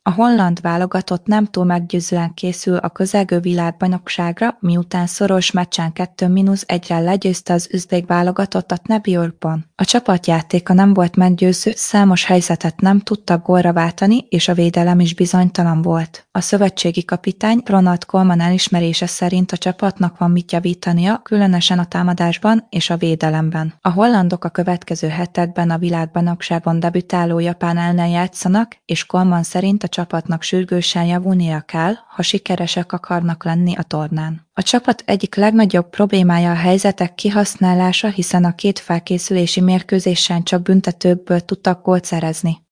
A holland válogatott nem túl meggyőzően készül a közelgő világbajnokságra, miután szoros meccsen 2-1-re legyőzte az üzbék válogatottat New Yorkban. A csapatjátéka nem volt meggyőző, számos helyzetet nem tudtak gólra váltani, és a védelem is bizonytalan volt. A szövetségi kapitány Ronald Koeman elismerése szerint a csapatnak van mit javítania, különösen a támadásban és a védelemben. A hollandok a következő hetekben a világbajnokságon debütáló Japán ellen játszanak, és Koeman szerint a csapatnak sürgősen javulnia kell, ha sikeresek akarnak lenni a tornán. A csapat egyik legnagyobb problémája a helyzetek kihasználása, hiszen a két felkészülési mérkőzésen csak büntetőkből tudtak gólt szerezni.